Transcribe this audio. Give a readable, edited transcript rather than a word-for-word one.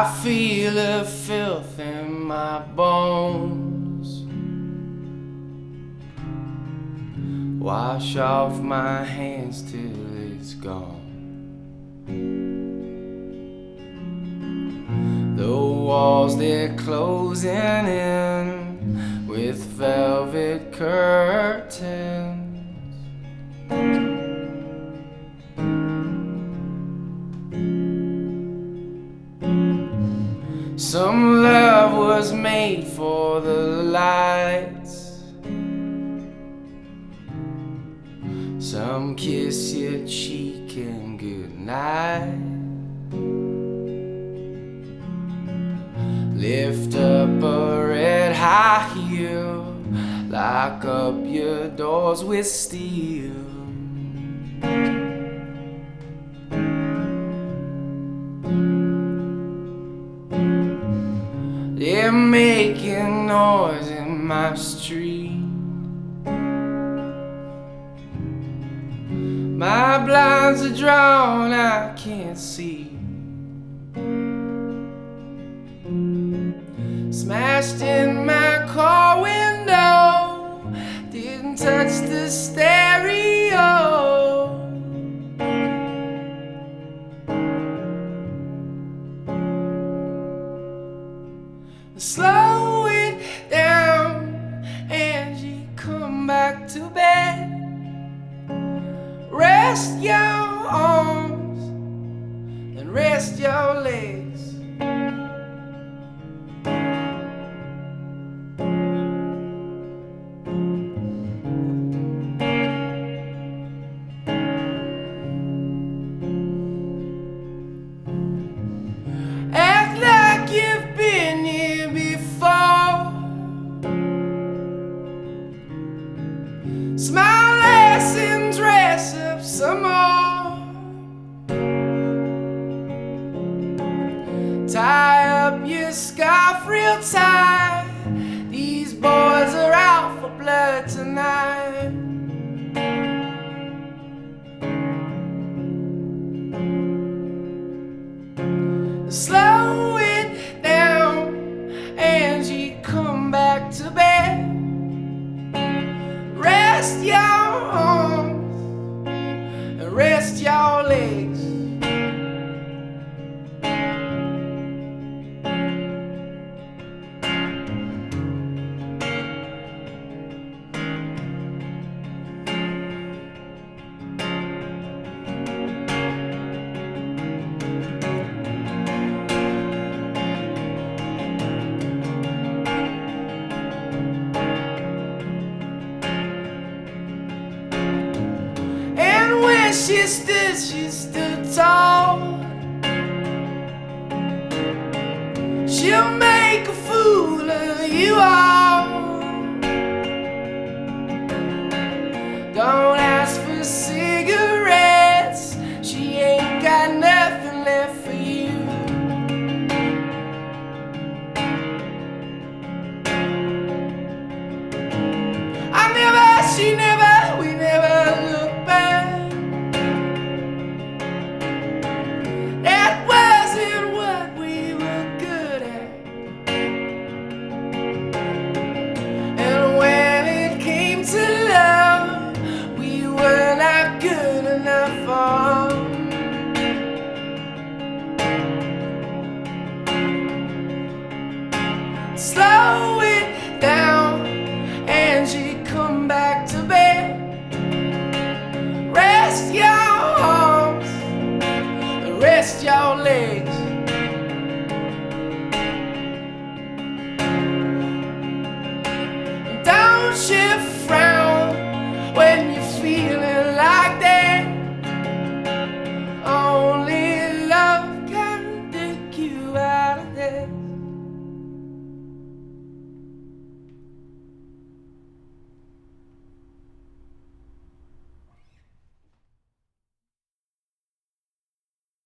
feel the filth in my bones. Wash off my hands till it's gone. The walls, they're closing in with velvet curtains. Some love was made for the lights. Some kiss your cheek and goodnight. Lift up a red high heel, lock up your doors with steel. They're making noise in my street. My blinds are drawn, I can't see. Smashed in my car window, didn't touch the stereo. Slow it down, Angie, come back to bed. Rest your arms and rest your legs. Act like you've been here before. Smile less and dress up some more. Tie up your scarf real tight. These boys are out for blood tonight. Slow it down, Angie, come back to bed. Rest your arms and rest your legs. She stood tall. She'll make a fool of you all.